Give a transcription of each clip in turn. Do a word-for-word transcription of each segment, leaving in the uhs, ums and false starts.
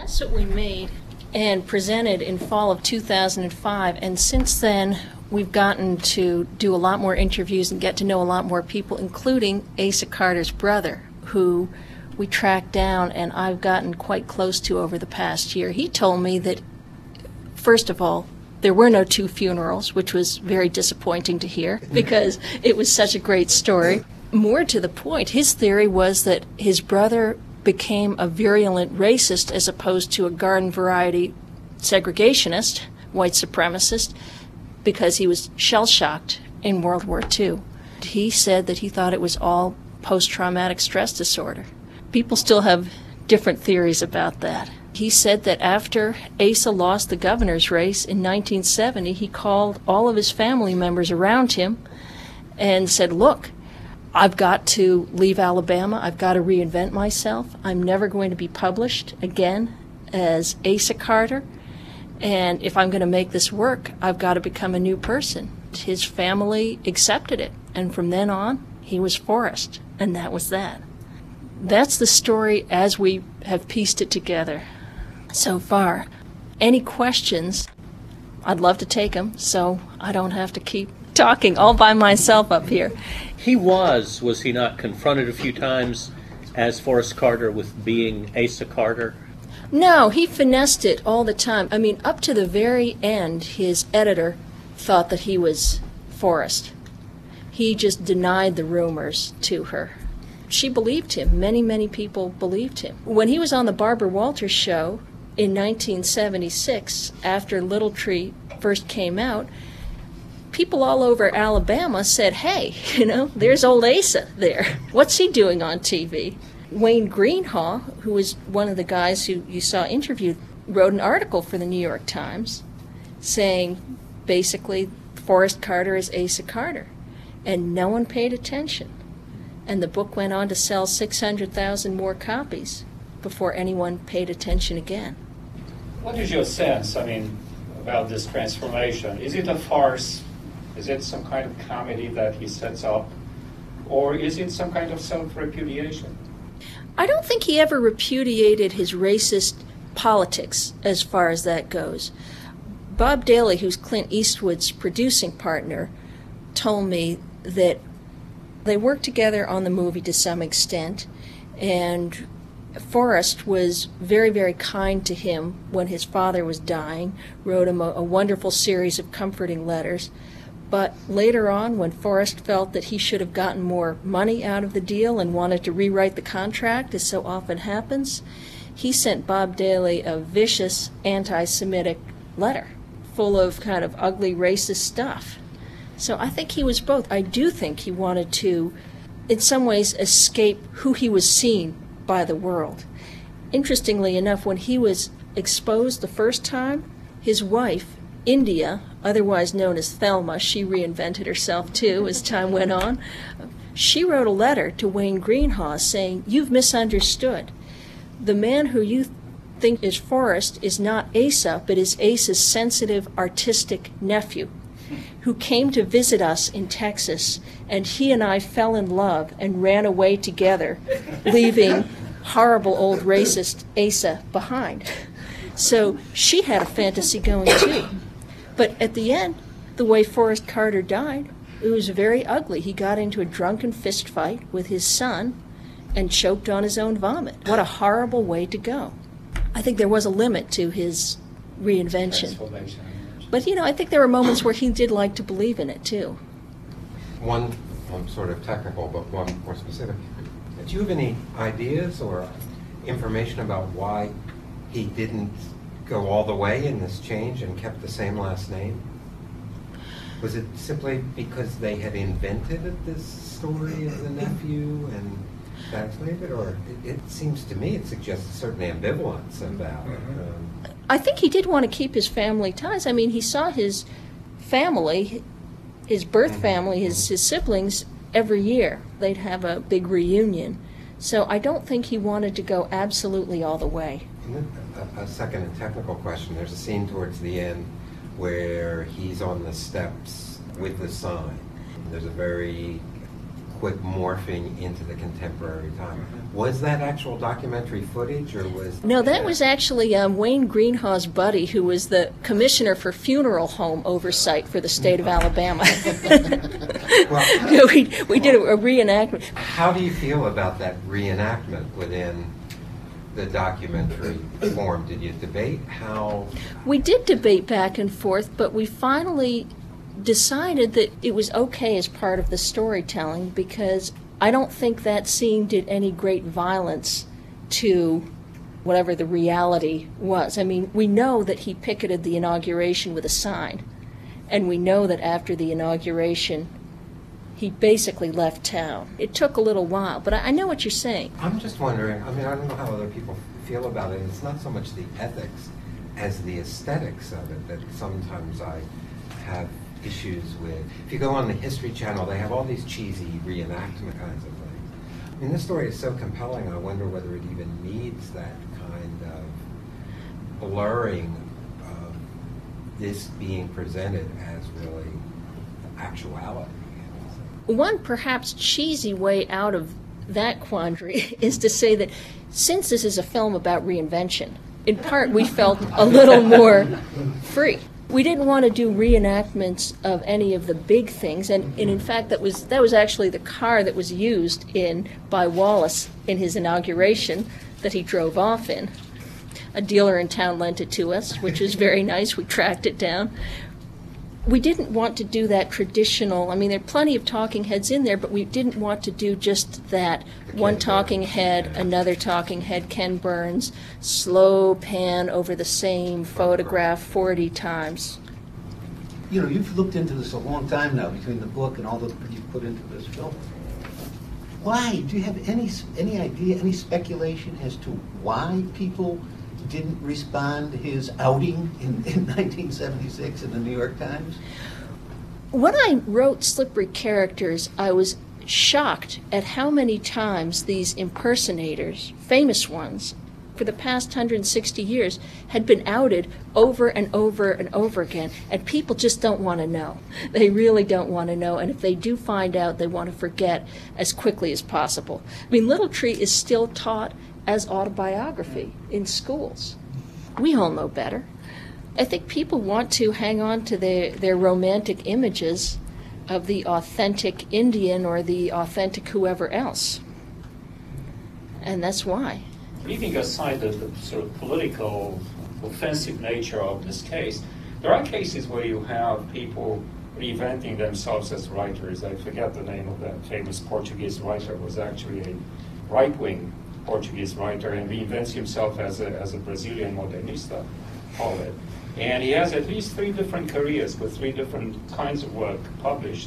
That's what we made and presented in fall of two thousand five, and since then we've gotten to do a lot more interviews and get to know a lot more people, including Asa Carter's brother, who we tracked down and I've gotten quite close to over the past year. He told me that, first of all, there were no two funerals, which was very disappointing to hear because it was such a great story. More to the point, his theory was that his brother became a virulent racist as opposed to a garden variety segregationist, white supremacist, because he was shell-shocked in World War Two. He said that he thought it was all post-traumatic stress disorder. People still have different theories about that. He said that after Asa lost the governor's race in nineteen seventy, he called all of his family members around him and said, look, I've got to leave Alabama. I've got to reinvent myself. I'm never going to be published again as Asa Carter. And if I'm going to make this work, I've got to become a new person. His family accepted it. And from then on, he was Forrest. And that was that. That's the story as we have pieced it together so far. Any questions, I'd love to take them so I don't have to keep talking all by myself up here. He was, was he not, confronted a few times as Forrest Carter with being Asa Carter? No, he finessed it all the time. I mean, up to the very end, his editor thought that he was Forrest. He just denied the rumors to her. She believed him. Many, many people believed him. When he was on the Barbara Walters show in nineteen seventy-six, after Little Tree first came out, people all over Alabama said, hey, you know, there's old Asa there. What's he doing on T V? Wayne Greenhaw, who was one of the guys who you saw interviewed, wrote an article for the New York Times saying, basically, Forrest Carter is Asa Carter. And no one paid attention. And the book went on to sell six hundred thousand more copies before anyone paid attention again. What is your sense, I mean, about this transformation? Is it a farce? Is it some kind of comedy that he sets up? Or is it some kind of self-repudiation? I don't think he ever repudiated his racist politics as far as that goes. Bob Daly, who's Clint Eastwood's producing partner, told me that they worked together on the movie to some extent, and Forrest was very, very kind to him when his father was dying, wrote him a, a wonderful series of comforting letters. But later on, when Forrest felt that he should have gotten more money out of the deal and wanted to rewrite the contract, as so often happens, he sent Bob Daly a vicious anti-Semitic letter full of kind of ugly racist stuff. So I think he was both. I do think he wanted to, in some ways, escape who he was seen by the world. Interestingly enough, when he was exposed the first time, his wife, India, otherwise known as Thelma, she reinvented herself too as time went on, she wrote a letter to Wayne Greenhaw saying, you've misunderstood. The man who you think is Forrest is not Asa, but is Asa's sensitive, artistic nephew, who came to visit us in Texas, and he and I fell in love and ran away together, leaving horrible old racist Asa behind. So she had a fantasy going too. But at the end, the way Forrest Carter died, it was very ugly. He got into a drunken fist fight with his son and choked on his own vomit. What a horrible way to go. I think there was a limit to his reinvention. But, you know, I think there were moments where he did like to believe in it, too. One, one sort of technical, but one more specific. Do you have any ideas or information about why he didn't go all the way in this change and kept the same last name? Was it simply because they had invented this story of the nephew and that's it? Or it, it seems to me it suggests a certain ambivalence about it. Um, I think he did want to keep his family ties. I mean, he saw his family, his birth family, his, his siblings, every year. They'd have a big reunion. So I don't think he wanted to go absolutely all the way. A, a second and technical question. There's a scene towards the end where he's on the steps with the sign. There's a very quick morphing into the contemporary time. Was that actual documentary footage, or was... No, that was actually um, Wayne Greenhaw's buddy, who was the commissioner for funeral home oversight for the state of Alabama. Well, we, we did a, a reenactment. how do you feel about that reenactment within the documentary form? Did you debate how... We did debate back and forth, but we finally decided that it was okay as part of the storytelling, because I don't think that scene did any great violence to whatever the reality was. I mean, we know that he picketed the inauguration with a sign, and we know that after the inauguration, he basically left town. It took a little while, but I, I know what you're saying. I'm just wondering, I mean, I don't know how other people feel about it. It's not so much the ethics as the aesthetics of it that sometimes I have issues with. If you go on the History Channel, they have all these cheesy reenactment kinds of things. I mean, this story is so compelling, I wonder whether it even needs that kind of blurring of this being presented as really actuality. One perhaps cheesy way out of that quandary is to say that since this is a film about reinvention, in part we felt a little more free. We didn't want to do reenactments of any of the big things, and, and in fact that was that was actually the car that was used in by Wallace in his inauguration that he drove off in. A dealer in town lent it to us, which was very nice. We tracked it down. We didn't want to do that traditional, I mean, there are plenty of talking heads in there, but we didn't want to do just that one talking head, another talking head, Ken Burns, slow pan over the same photograph forty times. You know, you've looked into this a long time now, between the book and all that you've put into this film. Why? Do you have any any idea, any speculation as to why people didn't respond to his outing in, in nineteen seventy-six in the New York Times? When I wrote Slippery Characters, I was shocked at how many times these impersonators, famous ones, for the past one hundred sixty years, had been outed over and over and over again, and people just don't want to know. They really don't want to know, and if they do find out, they want to forget as quickly as possible. I mean, Little Tree is still taught as autobiography in schools. We all know better. I think people want to hang on to their, their romantic images of the authentic Indian or the authentic whoever else. And that's why. Leaving aside the, the sort of political, offensive nature of this case, there are cases where you have people reinventing themselves as writers. I forget the name of that famous Portuguese writer, was actually a right-wing Portuguese writer, and reinvents himself as a, as a Brazilian modernista poet. And he has at least three different careers with three different kinds of work published.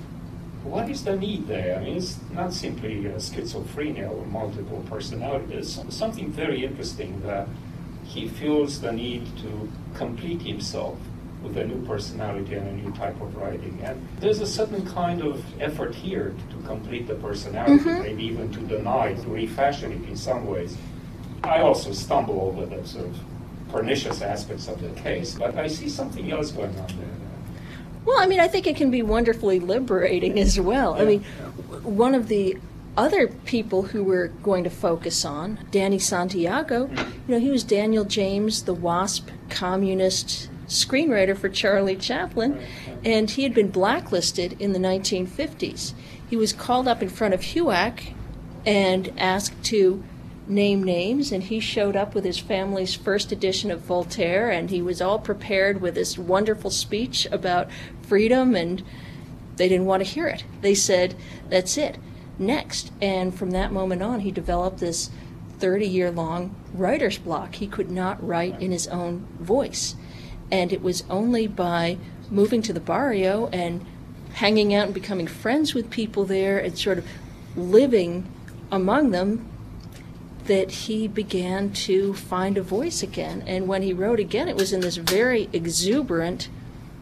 What is the need there? I mean, it's not simply uh, schizophrenia or multiple personality. There's something very interesting that he feels the need to complete himself with a new personality and a new type of writing. And there's a certain kind of effort here to complete the personality, mm-hmm. maybe even to deny, to refashion it in some ways. I also stumble over the sort of pernicious aspects of the case, but I see something else going on there. Well, I mean, I think it can be wonderfully liberating as well. Yeah. I mean, one of the other people who we're going to focus on, Danny Santiago, mm-hmm. you know, he was Daniel James, the WASP communist screenwriter for Charlie Chaplin, and he had been blacklisted in the nineteen fifties. He was called up in front of HUAC and asked to name names, and he showed up with his family's first edition of Voltaire, and he was all prepared with this wonderful speech about freedom, and they didn't want to hear it. They said, that's it, next. And from that moment on, he developed this thirty-year-long writer's block. He could not write in his own voice. And it was only by moving to the barrio and hanging out and becoming friends with people there and sort of living among them that he began to find a voice again. And when he wrote again, it was in this very exuberant,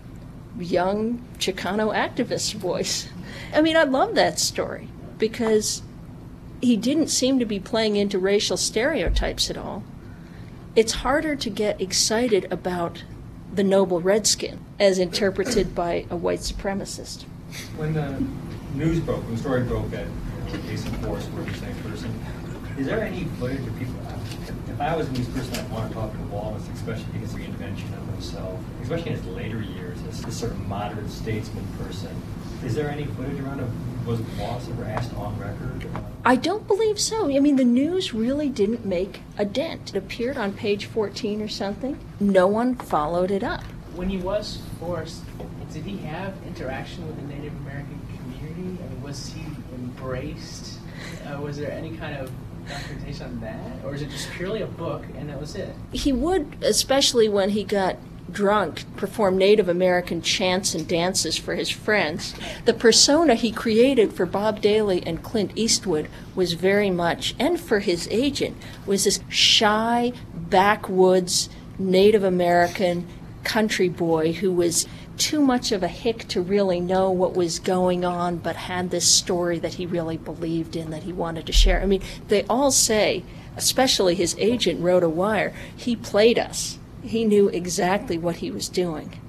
young Chicano activist voice. I mean, I love that story because he didn't seem to be playing into racial stereotypes at all. It's harder to get excited about the noble redskin as interpreted by a white supremacist. When uh, news broke, when the story broke that you know, Asa and Forrest were the same person, is there any footage of people? If I was a news person, I'd want to talk to Wallace, especially because of the reinvention of himself, especially in his later years as this sort of moderate statesman person. Is there any footage around of, was Wallace ever asked on record? I don't believe so. I mean, the news really didn't make a dent. It appeared on page fourteen or something. No one followed it up. When he was forced, did he have interaction with the Native American community? I mean, was he embraced? Uh, was there any kind of documentation on that? Or is it just purely a book and that was it? He would, especially when he got drunk, perform Native American chants and dances for his friends. The persona he created for Bob Daly and Clint Eastwood was very much, and for his agent, was this shy, backwoods, Native American country boy who was too much of a hick to really know what was going on, but had this story that he really believed in, that he wanted to share. I mean, they all say, especially his agent, Rhoda Wire, he played us. He knew exactly what he was doing.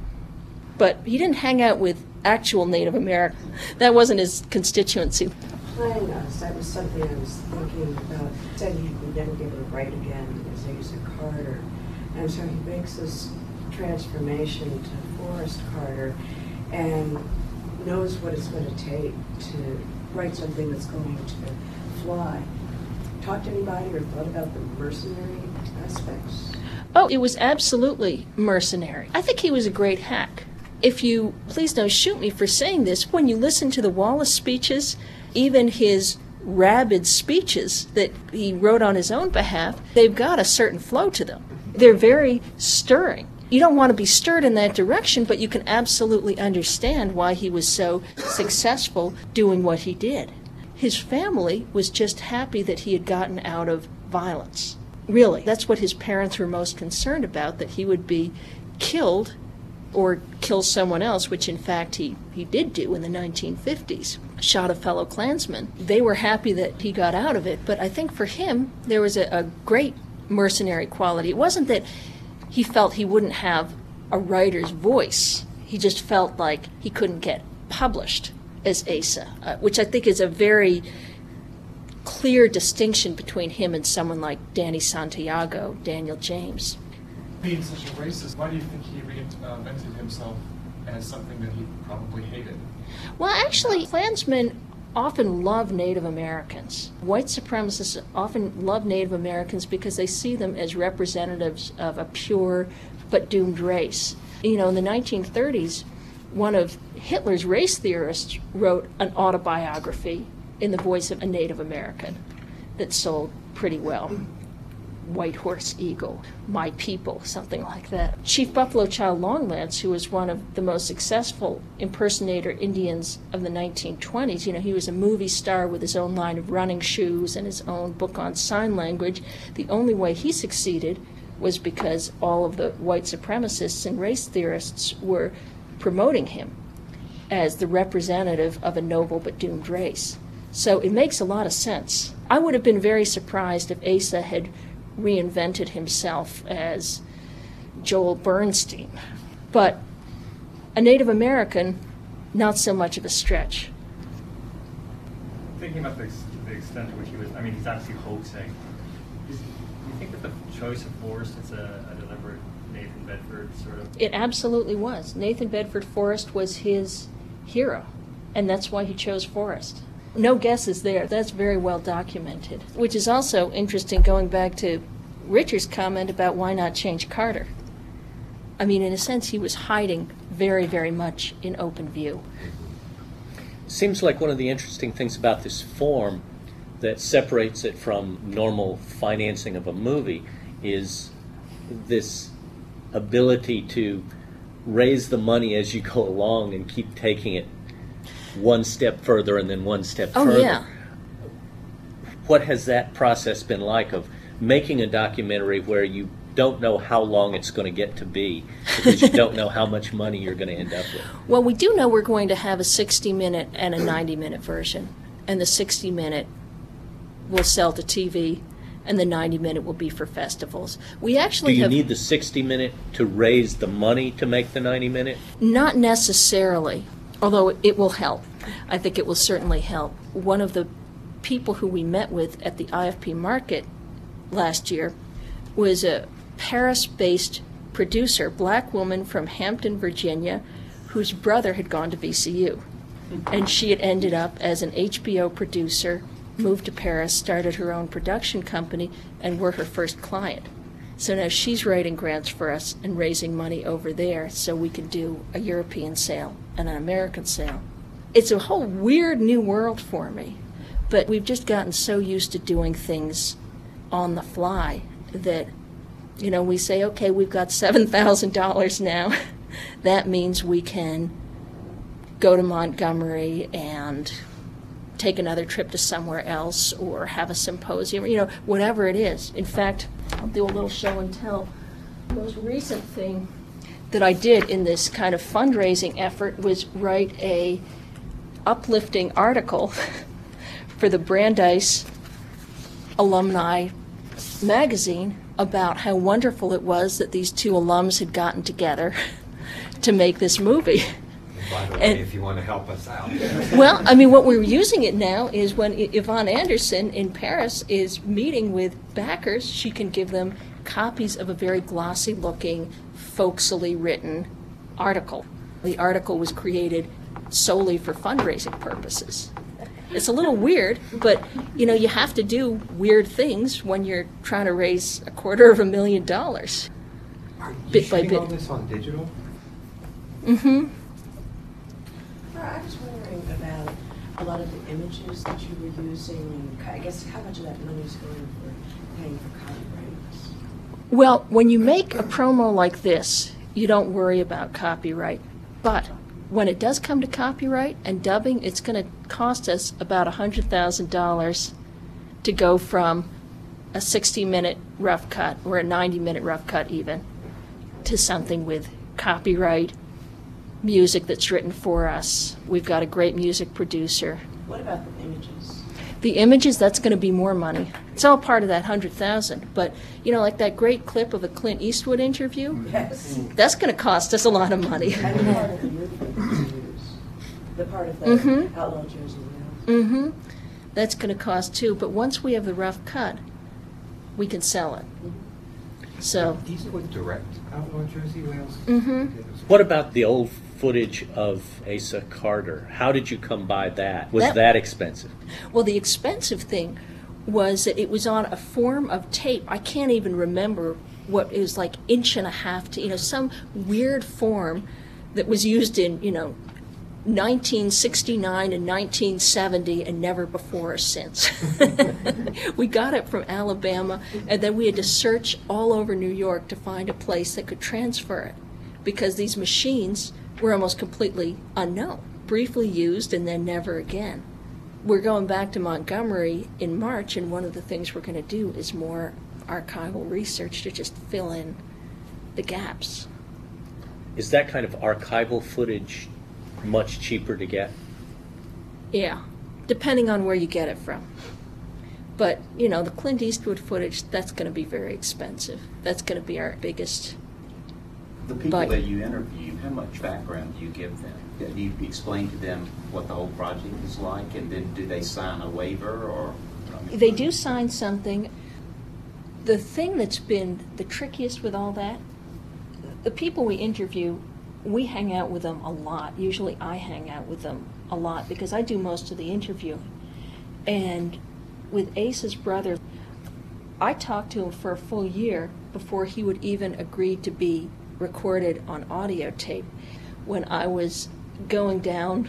But he didn't hang out with actual Native Americans. That wasn't his constituency. Playing us, that was something I was thinking about. He said he would never be able to write again as Asa Carter. And so he makes this transformation to Forrest Carter and knows what it's going to take to write something that's going to fly. Talked to anybody or thought about the mercenary aspects? Oh, it was absolutely mercenary. I think he was a great hack. If you, please don't shoot me for saying this, when you listen to the Wallace speeches, even his rabid speeches that he wrote on his own behalf, they've got a certain flow to them. They're very stirring. You don't want to be stirred in that direction, but you can absolutely understand why he was so successful doing what he did. His family was just happy that he had gotten out of violence. Really, that's what his parents were most concerned about, that he would be killed or kill someone else, which in fact he, he did do in the nineteen fifties, shot a fellow Klansman. They were happy that he got out of it, but I think for him there was a, a great mercenary quality. It wasn't that he felt he wouldn't have a writer's voice. He just felt like he couldn't get published as Asa, uh, which I think is a very clear distinction between him and someone like Danny Santiago, Daniel James. Being such a racist, why do you think he reinvented himself as something that he probably hated? Well, actually, Klansmen often love Native Americans. White supremacists often love Native Americans because they see them as representatives of a pure but doomed race. You know, in the nineteen thirties, one of Hitler's race theorists wrote an autobiography in the voice of a Native American that sold pretty well. White Horse Eagle, My People, something like that. Chief Buffalo Child Longlands, who was one of the most successful impersonator Indians of the nineteen twenties, you know, he was a movie star with his own line of running shoes and his own book on sign language. The only way he succeeded was because all of the white supremacists and race theorists were promoting him as the representative of a noble but doomed race. So it makes a lot of sense. I would have been very surprised if Asa had reinvented himself as Joel Bernstein. But a Native American, not so much of a stretch. Thinking about the, the extent to which he was, I mean, he's obviously hoaxing. Is, do you think that the choice of Forrest is a, a deliberate Nathan Bedford sort of? It absolutely was. Nathan Bedford Forrest was his hero, and that's why he chose Forrest. No guesses there. That's very well documented. Which is also interesting, going back to Richard's comment about why not change Carter. I mean, in a sense, he was hiding very, very much in open view. Seems like one of the interesting things about this form that separates it from normal financing of a movie is this ability to raise the money as you go along and keep taking it one step further and then one step Oh, further. yeah. What has that process been like of making a documentary where you don't know how long it's going to get to be because you don't know how much money you're going to end up with? Well, we do know we're going to have a sixty-minute and a ninety-minute version, and the sixty-minute will sell to T V, and the ninety-minute will be for festivals. We actually Do you have need the sixty minute to raise the money to make the ninety minute? not necessarily, although it will help. I think it will certainly help. One of the people who we met with at the I F P market last year was a Paris-based producer, black woman from Hampton, Virginia, whose brother had gone to V C U. And she had ended up as an H B O producer, moved to Paris, started her own production company, and we're her first client. So now she's writing grants for us and raising money over there so we can do a European sale and an American sale. It's a whole weird new world for me, but we've just gotten so used to doing things on the fly that, you know, we say, okay, we've got seven thousand dollars now. That means we can go to Montgomery and take another trip to somewhere else or have a symposium, you know, whatever it is. In fact, I'll do a little show and tell. The most recent thing that I did in this kind of fundraising effort was write a uplifting article for the Brandeis Alumni magazine about how wonderful it was that these two alums had gotten together to make this movie. By the way, And- if you want to help us out. Well, I mean, what we're using it now is when I- Yvonne Anderson in Paris is meeting with backers, she can give them copies of a very glossy-looking, folksily written article. The article was created solely for fundraising purposes. It's a little weird, but, you know, you have to do weird things when you're trying to raise a quarter of a million dollars. Are you Bit by shooting all bit. this on digital? Mm-hmm. I was wondering about a lot of the images that you were using, and I guess how much of that money is going for paying for copyrights? Well, when you make a promo like this, you don't worry about copyright. But when it does come to copyright and dubbing, it's going to cost us about one hundred thousand dollars to go from a sixty-minute rough cut, or a ninety-minute rough cut even, to something with copyright, music that's written for us. We've got a great music producer. What about the images? The images, that's going to be more money. It's all part of that one hundred thousand dollars. But, you know, like that great clip of a Clint Eastwood interview, Yes. that's going to cost us a lot of money. And the part of the movie that you use, the part of the Mhm. Outlaw Jersey Wheels. Mm-hmm. That's going to cost too. But once we have the rough cut, we can sell it. So, Eastwood direct Outlaw Jersey Wales? Mhm. What about the old footage of Asa Carter? How did you come by that? Was That- that, expensive? well, the expensive thing was that it was on a form of tape. I can't even remember what it was, like inch and a half to, you know, some weird form that was used in, you know, nineteen sixty-nine and nineteen seventy and never before or since. We got it from Alabama, and then we had to search all over New York to find a place that could transfer it, because these machines were almost completely unknown, briefly used and then never again. We're going back to Montgomery in March, and one of the things we're going to do is more archival research to just fill in the gaps. Is that kind of archival footage much cheaper to get? Yeah, depending on where you get it from. But, you know, the Clint Eastwood footage, that's going to be very expensive. That's going to be our biggest. The people But- that you interview, how much background do you give them? Do you explain to them what the whole project is like, and then do they sign a waiver, or? I mean- They do sign something. The thing that's been the trickiest with all that, the people we interview, we hang out with them a lot. Usually I hang out with them a lot because I do most of the interviewing. And with Asa's brother, I talked to him for a full year before he would even agree to be recorded on audio tape. When I was going down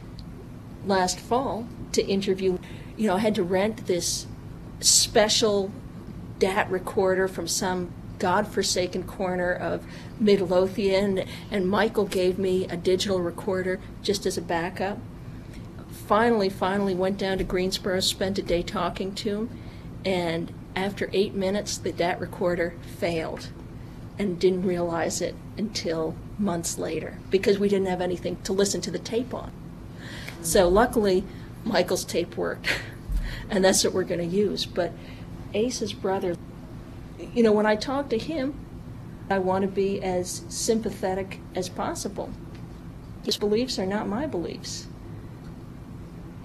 last fall to interview, you know, I had to rent this special D A T recorder from some godforsaken corner of Midlothian, and Michael gave me a digital recorder just as a backup. Finally, finally went down to Greensboro, spent a day talking to him, and after eight minutes, the D A T recorder failed, and didn't realize it until months later because we didn't have anything to listen to the tape on. So luckily, Michael's tape worked, and that's what we're going to use. But Asa's brother, you know, when I talk to him, I want to be as sympathetic as possible. His beliefs are not my beliefs.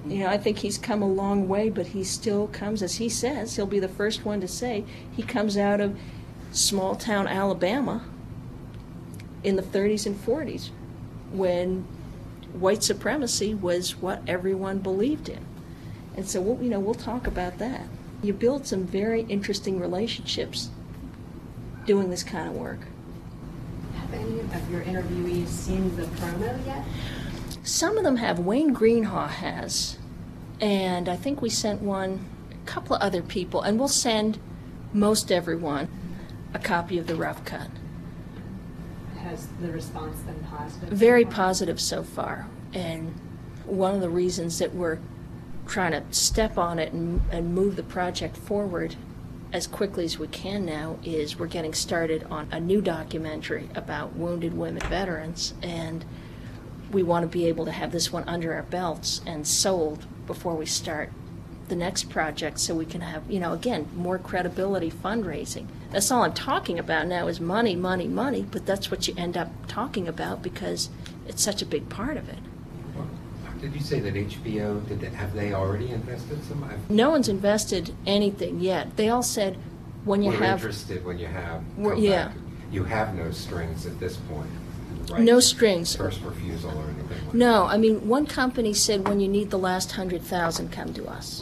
You know, I think he's come a long way, but he still comes, as he says, he'll be the first one to say, he comes out of small town Alabama in the thirties and forties when white supremacy was what everyone believed in. And so, we'll, you know, we'll talk about that. You build some very interesting relationships doing this kind of work. Have any of your interviewees seen the promo yet? Some of them have. Wayne Greenhaw has. And I think we sent one, a couple of other people, and we'll send most everyone a copy of the rough cut. Has the response been positive? Very so far? positive so far. And one of the reasons that we're trying to step on it and, and move the project forward as quickly as we can now is we're getting started on a new documentary about wounded women veterans, and we want to be able to have this one under our belts and sold before we start the next project, so we can have, you know, again, more credibility fundraising. That's all I'm talking about now is money, money, money, but that's what you end up talking about because it's such a big part of it. Did you say that H B O, did they, have they already invested some? I've- No one's invested anything yet. They all said when you We're have... interested when you have, We're- come yeah. back. You have no strings at this point, right? No strings. First refusal or anything like that? No, I mean, one company said when you need the last hundred thousand, come to us.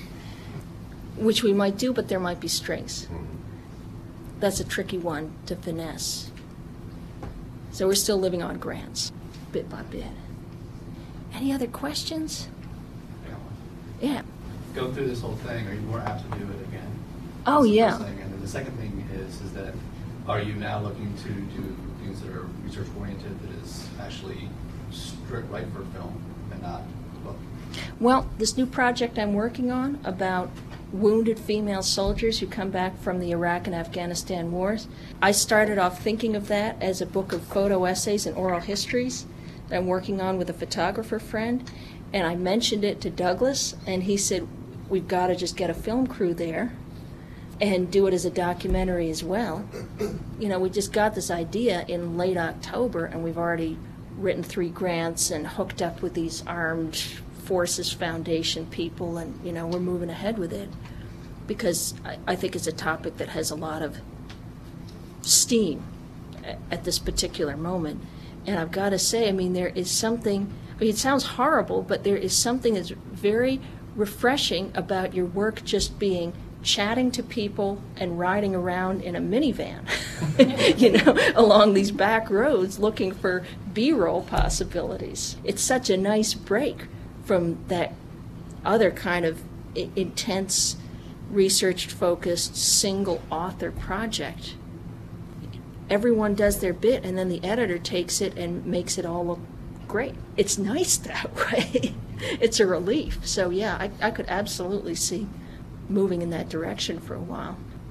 Which we might do, but there might be strings. Mhm. That's a tricky one to finesse. So we're still living on grants, bit by bit. Any other questions? Yeah. Go through this whole thing, are you more apt to do it again? Oh, That's the yeah. first thing. And then the second thing is, is that are you now looking to do things that are research oriented that is actually strict right for film and not book? Well, this new project I'm working on about wounded female soldiers who come back from the Iraq and Afghanistan wars, I started off thinking of that as a book of photo essays and oral histories that I'm working on with a photographer friend, and I mentioned it to Douglas, and he said, we've got to just get a film crew there and do it as a documentary as well. You know, we just got this idea in late October, and we've already written three grants and hooked up with these Armed Forces Foundation people, and, you know, we're moving ahead with it because I, I think it's a topic that has a lot of steam at, at this particular moment. And I've got to say, I mean, there is something, I mean, it sounds horrible, but there is something that's very refreshing about your work just being chatting to people and riding around in a minivan, you know, along these back roads looking for B-roll possibilities. It's such a nice break from that other kind of I- intense, research-focused, single-author project. Everyone does their bit, and then the editor takes it and makes it all look great. It's nice that way. It's a relief. So, yeah, I, I could absolutely see moving in that direction for a while.